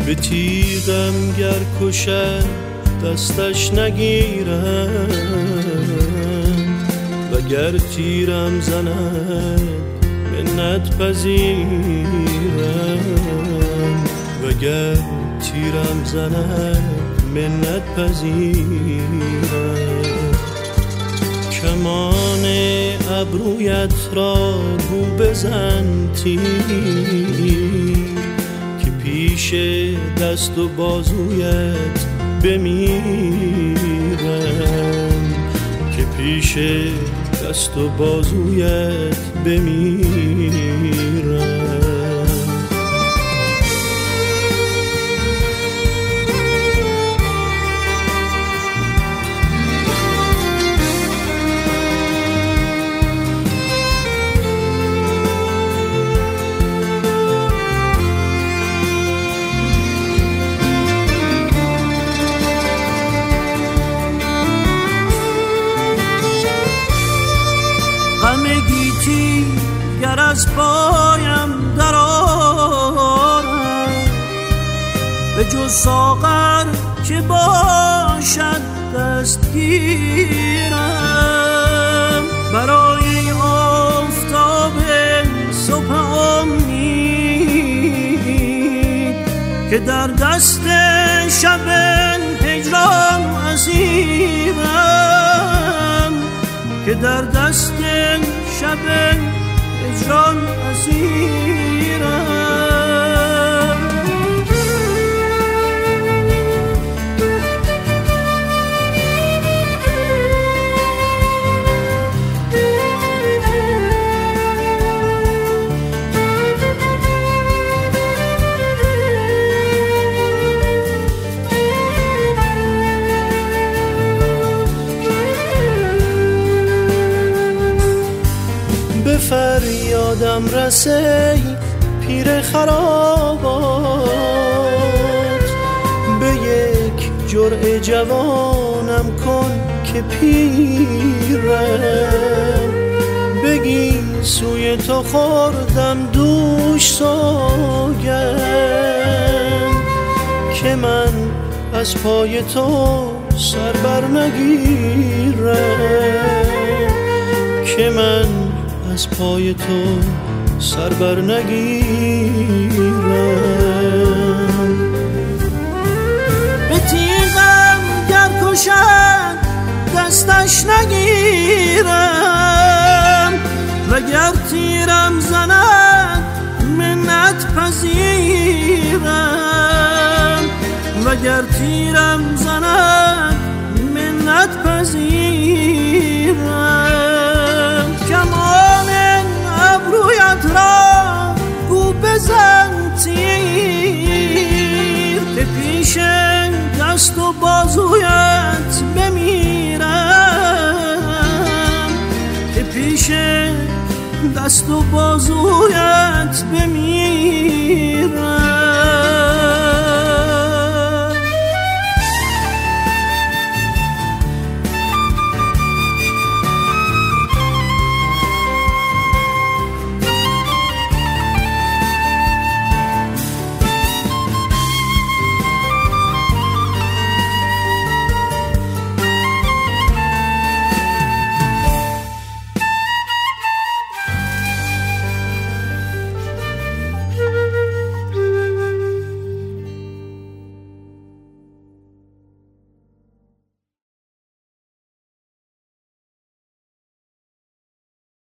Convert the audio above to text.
به تیغم گر کشد دستش نگیرم، وگر تیرم زند منت پذیرم، وگر تیرم زند منت پذیرم. کمان ابرویت را رو بزن تیر، که پیش دست و بازویت بمیرم، که پیش دست و بازویت بمیرم. غم گیتی گر از پایم در آرد، به جز ساغر که باشد دستگیرم. برای آفتاب صبح امید که در دست شب هجران اسیرم، که در دست شب هجران اسیرم. به فریادم رسی پیر خرابات، به یک جرعه جوانم کن که پیرم. بگی سوی تو خوردم دوش سوگند، که من از پای تو سر بر نگیرم، که من از پای تو سر بر نگیرم. به تیغم گر کشد دستش نگیرم، وگر تیرم زند منت پذیرم، وگر تیرم زند منت پذیرم. کمان ابرویت را گو بزن تیر، که پیش دست و بازویت بمیرم، که پیش دست و بازویت بمیرم.